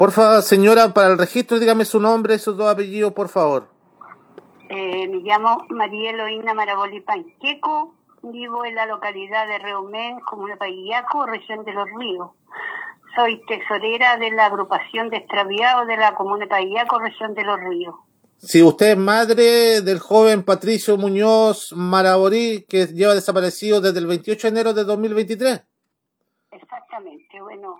Porfa, señora, para el registro, dígame su nombre y sus dos apellidos, por favor. Me llamo María Eloína Maraboli Panqueco, vivo en la localidad de Reumén, comuna Paguillaco, región de Los Ríos. Soy tesorera de la agrupación de extraviados de la comuna de Paguillaco, región de Los Ríos. Si usted es madre del joven Patricio Muñoz Maraborí, que lleva desaparecido desde el 28 de enero de 2023. Exactamente,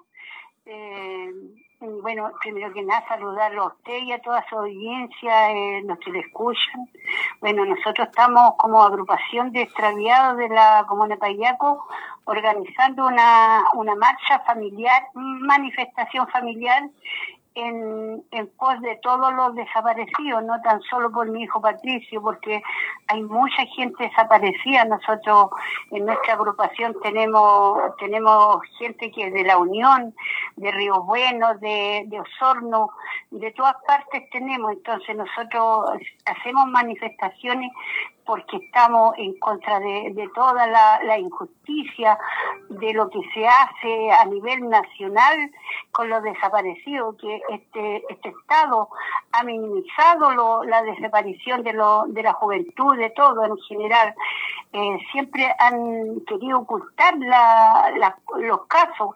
bueno, primero que nada saludarlo a usted y a toda su audiencia, los que le escuchan. Bueno, nosotros estamos como agrupación de extraviados de la comuna de Paguillaco organizando una marcha familiar, manifestación familiar en pos de todos los desaparecidos, no tan solo por mi hijo Patricio, porque hay mucha gente desaparecida. Nosotros en nuestra agrupación tenemos gente que es de La Unión, de Río Bueno, de Osorno, de todas partes tenemos. Entonces nosotros hacemos manifestaciones porque estamos en contra de toda la injusticia, de lo que se hace a nivel nacional con los desaparecidos, que este Estado ha minimizado la desaparición de la juventud, de todo en general. Siempre han querido ocultar los casos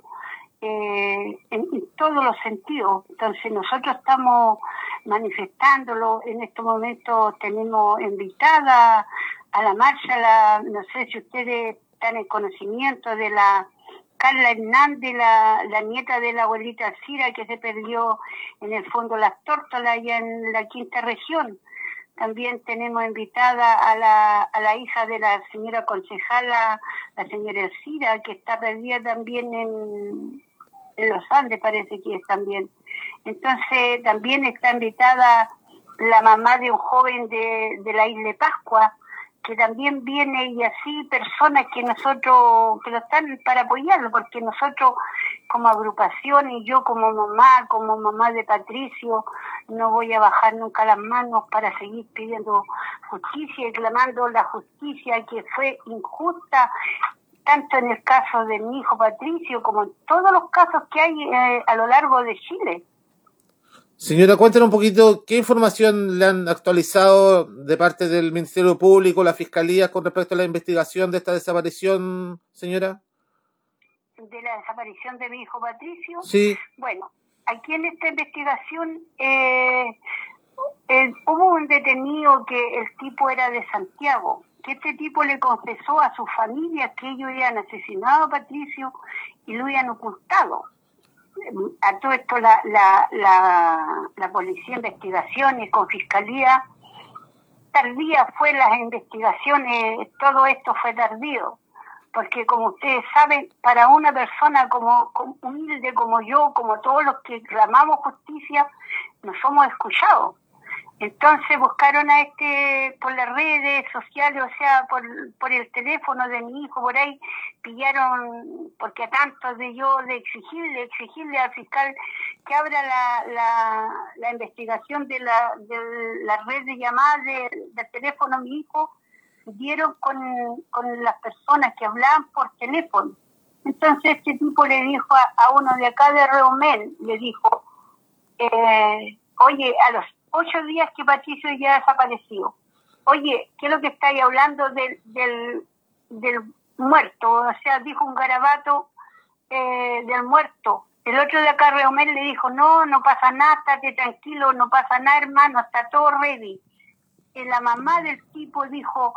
en todos los sentidos. Entonces nosotros estamos manifestándolo. En estos momentos tenemos invitada a la marcha, no sé si ustedes están en conocimiento de la Carla Hernández, la nieta de la abuelita Alcira, que se perdió en el fondo Las Tórtolas, allá en la quinta región. También tenemos invitada a la hija de la señora concejala, la señora Alcira, que está perdida también en Los Andes, parece que es también. Entonces también está invitada la mamá de un joven de la isla de Pascua, que también viene, y así personas que nosotros, que lo están para apoyarlo, porque nosotros como agrupación y yo como mamá de Patricio, no voy a bajar nunca las manos para seguir pidiendo justicia y clamando la justicia que fue injusta, tanto en el caso de mi hijo Patricio como en todos los casos que hay a lo largo de Chile. Señora, cuéntenos un poquito qué información le han actualizado de parte del Ministerio Público, la Fiscalía, con respecto a la investigación de esta desaparición, señora. ¿De la desaparición de mi hijo Patricio? Sí. Bueno, aquí en esta investigación hubo un detenido que el tipo era de Santiago, que este tipo le confesó a su familia que ellos habían asesinado a Patricio y lo habían ocultado. A todo esto la Policía de Investigaciones con Fiscalía, tardía fue las investigaciones, todo esto fue tardío, porque como ustedes saben, para una persona como humilde como yo, como todos los que clamamos justicia, no somos escuchados. Entonces buscaron a por las redes sociales, o sea, por el teléfono de mi hijo, por ahí pillaron, porque a tanto de exigirle al fiscal que abra la investigación de la red de llamadas del teléfono de mi hijo, dieron con las personas que hablaban por teléfono. Entonces este tipo le dijo a uno de acá de Reumén, le dijo, oye, a los 8 días que Patricio ya desapareció, oye, ¿qué es lo que estáis hablando del muerto? O sea, dijo un garabato del muerto. El otro de acá, Reumén, le dijo, no pasa nada, estate tranquilo, no pasa nada, hermano, está todo ready. Y la mamá del tipo dijo,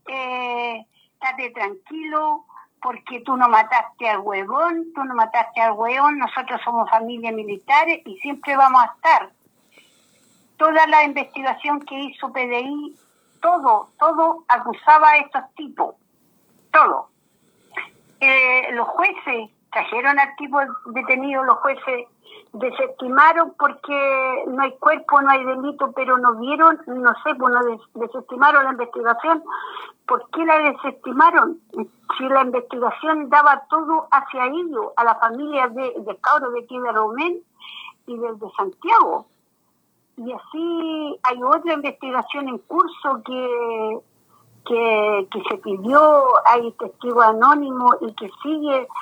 estate tranquilo, porque tú no mataste al huevón, nosotros somos familia militares y siempre vamos a estar. Toda la investigación que hizo PDI, todo acusaba a estos tipos, todo. Los jueces trajeron al tipo detenido, los jueces desestimaron porque no hay cuerpo, no hay delito, pero no vieron, no sé, pues desestimaron la investigación. ¿Por qué la desestimaron? Si la investigación daba todo hacia ellos, a la familia de cabros de aquí de Reumén y de Santiago. Y así hay otra investigación en curso que se pidió, hay testigos anónimos y que sigue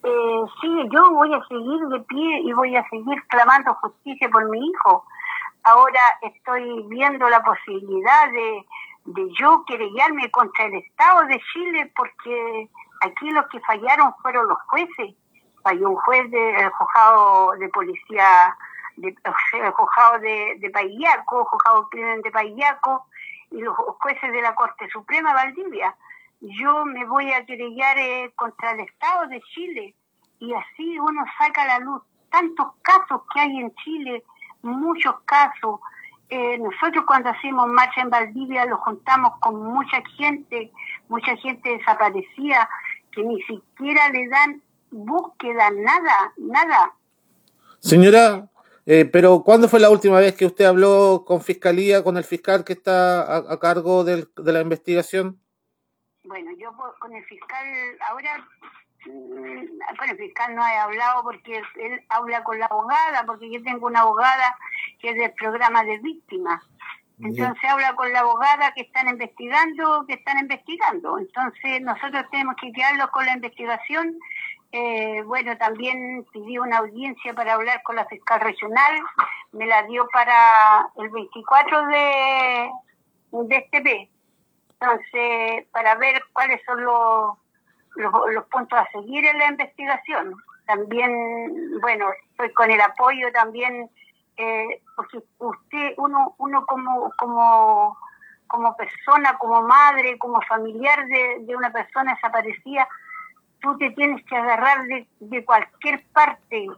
Sí, yo voy a seguir de pie y voy a seguir clamando justicia por mi hijo. Ahora estoy viendo la posibilidad de yo querellarme contra el Estado de Chile, porque aquí los que fallaron fueron los jueces. Falló un juez del juzgado de policía, el juzgado de Paillaco, juzgado de crimen de Paillaco, y los jueces de la Corte Suprema Valdivia. Yo me voy a querellar contra el Estado de Chile, y así uno saca a la luz tantos casos que hay en Chile, muchos casos. Nosotros cuando hacemos marcha en Valdivia lo juntamos con mucha gente desaparecida, que ni siquiera le dan búsqueda, nada. Señora, pero ¿cuándo fue la última vez que usted habló con Fiscalía, con el fiscal que está a cargo de la investigación? Bueno, yo con el fiscal ahora, con el fiscal no he hablado porque él habla con la abogada, porque yo tengo una abogada que es del programa de víctimas. Entonces habla con la abogada que están investigando. Entonces nosotros tenemos que quedarnos con la investigación. Bueno, también pidió una audiencia para hablar con la fiscal regional. Me la dio para el 24 de este mes. Entonces, para ver cuáles son los puntos a seguir en la investigación. También, bueno, estoy con el apoyo también, porque uno como persona, como madre, como familiar de una persona desaparecida, tú te tienes que agarrar de cualquier parte.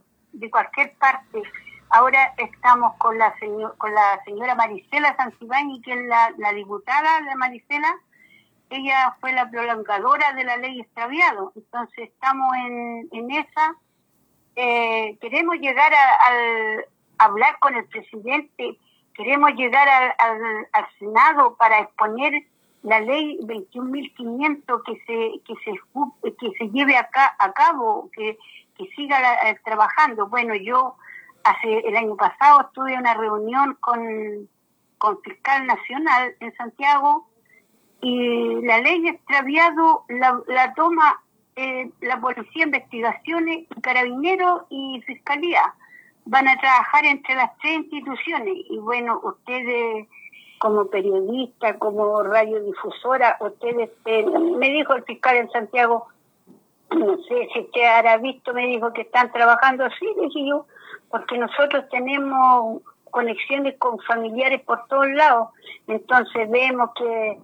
Ahora estamos con la señora Marisela Santibáñez, que es la diputada de Marisela. Ella fue la prolongadora de la ley extraviado. Entonces estamos en esa. Queremos llegar a hablar con el presidente, queremos llegar al Senado para exponer la ley 21.500 que se lleve a cabo, que siga trabajando. Bueno, yo el año pasado estuve en una reunión con Fiscal Nacional en Santiago, y la ley de extraviado la toma la Policía, Investigaciones, Carabineros y Fiscalía. Van a trabajar entre las tres instituciones. Y bueno, ustedes como periodista, como radiodifusora, ustedes, me dijo el fiscal en Santiago, no sé si usted habrá visto, me dijo que están trabajando así, dije yo, porque nosotros tenemos conexiones con familiares por todos lados. Entonces vemos que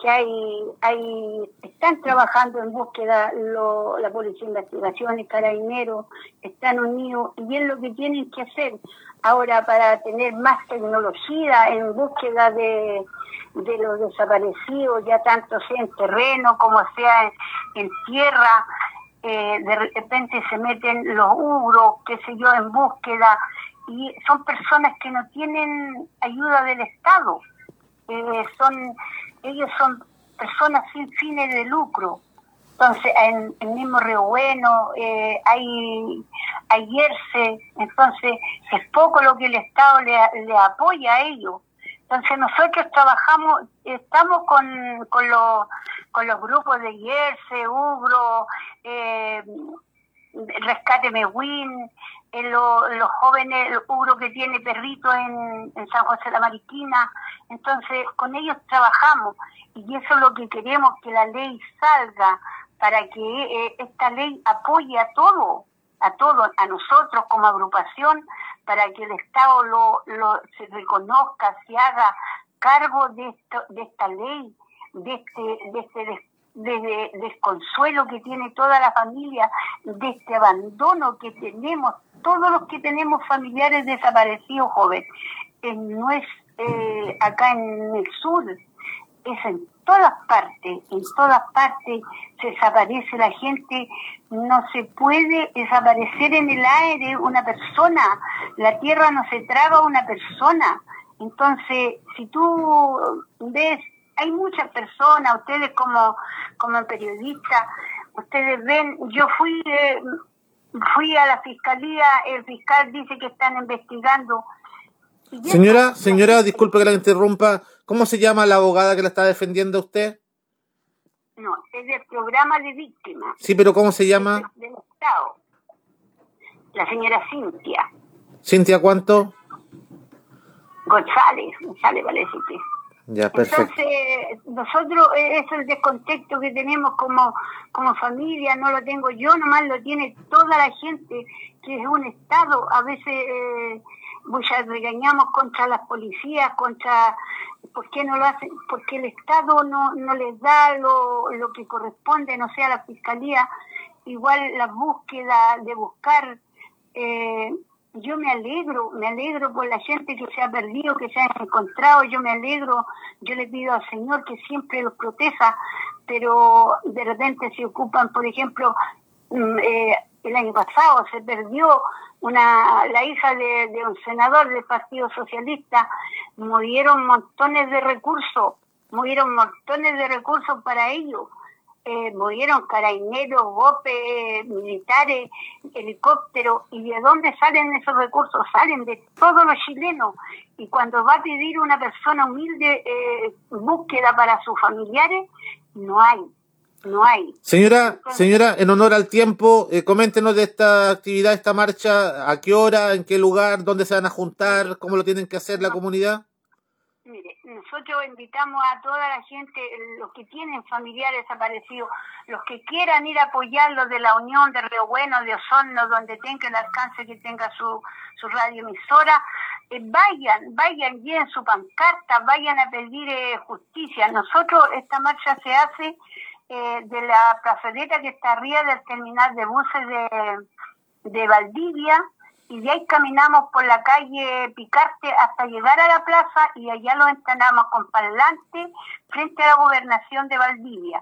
están trabajando en búsqueda la Policía de Investigaciones, Carabineros, están unidos, y es lo que tienen que hacer ahora para tener más tecnología en búsqueda de los desaparecidos, ya tanto sea en terreno como sea en tierra. De repente se meten los UGRO, qué sé yo, en búsqueda, y son personas que no tienen ayuda del Estado. Ellos son personas sin fines de lucro. Entonces, en el mismo Río Bueno hay IERCE, entonces es poco lo que el Estado le apoya a ellos. Entonces nosotros estamos con los grupos de IERCE, UGRO, Rescate Mehuín, los jóvenes, el UGRO que tiene perrito en San José de la Mariquina. Entonces con ellos trabajamos, y eso es lo que queremos, que la ley salga, para que esta ley apoye a nosotros como agrupación, para que el Estado se reconozca, se haga cargo de esta ley, de este desconsuelo que tiene toda la familia, de este abandono que tenemos, todos los que tenemos familiares desaparecidos jóvenes. No es acá en el sur, es en todas partes se desaparece la gente. No se puede desaparecer en el aire una persona, la tierra no se traga a una persona. Entonces, si tú ves, hay muchas personas, ustedes como periodistas, ustedes ven, yo fui a la fiscalía, el fiscal dice que están investigando. Señora, disculpe que la interrumpa, ¿cómo se llama la abogada que la está defendiendo a usted? No, es del programa de víctimas. Sí, pero ¿cómo se llama? Del Estado, la señora Cintia. ¿Cintia cuánto? González parece que. Ya, perfecto. Entonces, nosotros, es el descontexto que tenemos como familia, no lo tengo yo, nomás lo tiene toda la gente, que es un Estado. A veces muchas regañamos contra las policías, ¿por qué no lo hacen? Porque el Estado no les da lo que corresponde, no sea la Fiscalía, igual la búsqueda de buscar. Yo me alegro por la gente que se ha perdido, que se ha encontrado, yo me alegro, yo le pido al Señor que siempre los proteja, pero de repente se ocupan, por ejemplo, el año pasado se perdió la hija de un senador del Partido Socialista, movieron montones de recursos para ello. Movieron carabineros, GOPE, militares, helicópteros. ¿Y de dónde salen esos recursos? Salen de todos los chilenos. Y cuando va a pedir una persona humilde búsqueda para sus familiares, no hay. Señora, en honor al tiempo, coméntenos de esta actividad, esta marcha, a qué hora, en qué lugar, dónde se van a juntar, cómo lo tienen que hacer la comunidad. Mire, nosotros invitamos a toda la gente, los que tienen familiares desaparecidos, los que quieran ir a apoyarlos de la Unión, de Río Bueno, de Osorno, donde tenga el alcance que tenga su radioemisora, vayan, lleven su pancarta, vayan a pedir justicia. Nosotros, esta marcha se hace de la plazoleta que está arriba del terminal de buses de Valdivia, y de ahí caminamos por la calle Picarte hasta llegar a la plaza, y allá lo instalamos con parlante frente a la gobernación de Valdivia.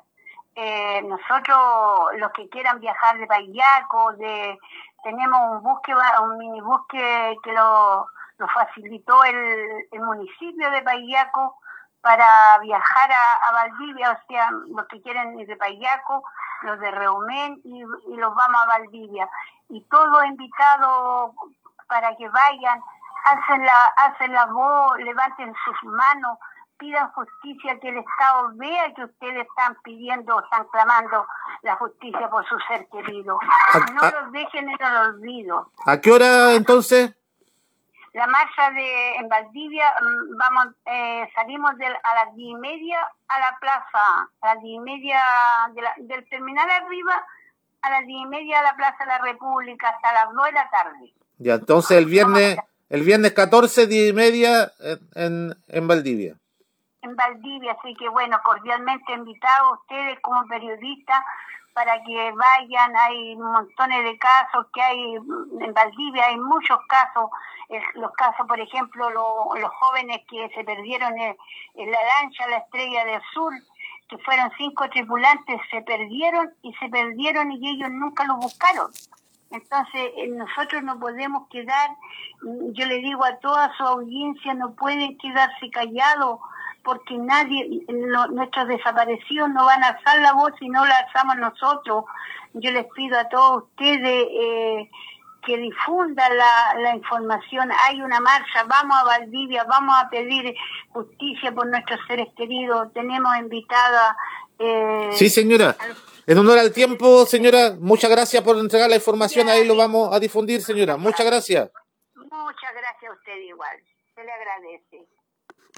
Nosotros, los que quieran viajar de Paillaco, tenemos un minibús que lo facilitó el municipio de Paillaco para viajar a Valdivia, o sea, los que quieren ir de Paillaco, los de Reumén, y los vamos a Valdivia. Y todos invitados para que vayan, hacen la voz, levanten sus manos, pidan justicia, que el Estado vea que ustedes están pidiendo, están clamando la justicia por su ser querido. No los dejen en el olvido. ¿A qué hora entonces? La marcha en Valdivia, salimos a las 10:30 a la plaza, a las 10:30 del terminal arriba, a las 10:30 a la Plaza de la República, hasta las 2 de la tarde. Ya, entonces el viernes 14, 10:30 en Valdivia. En Valdivia, así que bueno, cordialmente invitados a ustedes como periodistas para que vayan. Hay montones de casos que hay en Valdivia, hay muchos casos. Los casos, por ejemplo, los jóvenes que se perdieron en la lancha La Estrella del Sur, que fueron 5 tripulantes, se perdieron y ellos nunca los buscaron. Entonces, nosotros no podemos quedar, yo le digo a toda su audiencia, no pueden quedarse callados, porque nuestros desaparecidos no van a alzar la voz si no la alzamos nosotros. Yo les pido a todos ustedes que difundan la información. Hay una marcha, vamos a Valdivia, vamos a pedir justicia por nuestros seres queridos. Tenemos invitada... sí, señora. En honor al tiempo, señora, muchas gracias por entregar la información. Ahí lo vamos a difundir, señora. Muchas gracias. Muchas gracias a usted igual. Se le agradece.